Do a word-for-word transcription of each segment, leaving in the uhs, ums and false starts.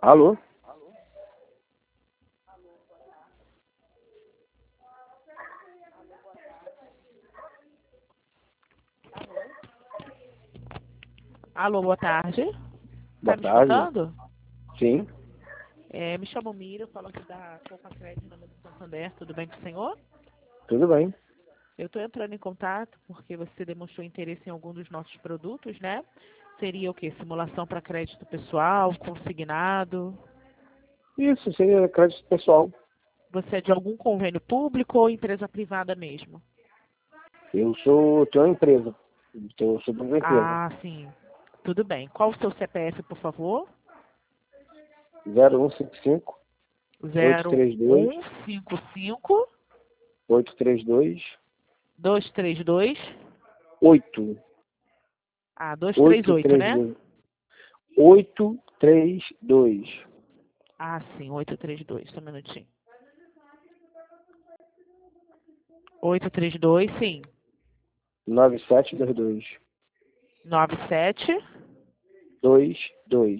Alô? Alô, boa tarde. Boa Tá me tarde. escutando? Sim, É, me chamo Mira, eu falo aqui da Copa Crédito na Mesa do Santander. Tudo bem com o senhor? tudo bem. Eu estou entrando em contato porque você demonstrou interesse em algum dos nossos produtos, né? Seria o quê? Simulação para crédito pessoal, consignado? Isso, seria crédito pessoal. Você é de algum convênio público ou empresa privada mesmo? Eu sou, tenho uma empresa. Eu sou dono da empresa. Ah, sim. Tudo bem. Qual o seu C P F, por favor? zero um cinco cinco, oito Zero três dois, um cinco cinco oito três dois, dois três dois. oito. Ah, dois três oito oito, três né? dois. oito três dois. Ah, sim, oito três dois, só um minutinho. oito três dois, sim. nove sete dois dois. nove sete. dois dois.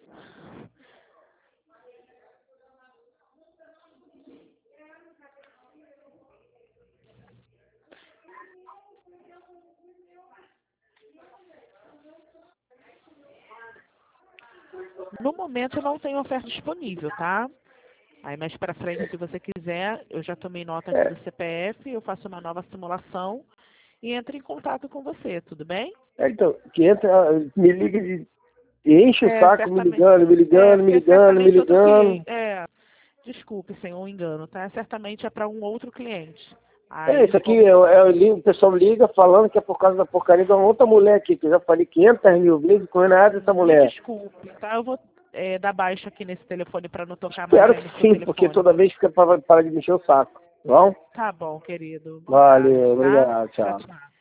No momento eu não tenho oferta disponível, tá? Aí mais pra frente, se você quiser, eu já tomei nota aqui É, do C P F, eu faço uma nova simulação e entro em contato com você, tudo bem? é, então, que entra, me liga de. Enche o É, saco me certamente. ligando, me É, ligando, me porque é ligando, me certamente outro ligando. cliente. É, desculpe, senhor, um engano, tá? Certamente é para um outro cliente. É, Aí, isso aqui é, como. é, o li- o pessoal liga falando que é por causa da porcaria de uma outra mulher aqui, que eu já falei quinhentas mil vezes com nada dessa Me mulher. desculpe, tá? Eu vou é, dar baixa aqui nesse telefone para não tocar mais Espero aí no que seu sim, porque telefone. toda vez fica para parar de mexer o saco. Tá bom? Tá bom, querido. Boa tarde, Valeu, tá? obrigado, Tchau, tchau. tchau.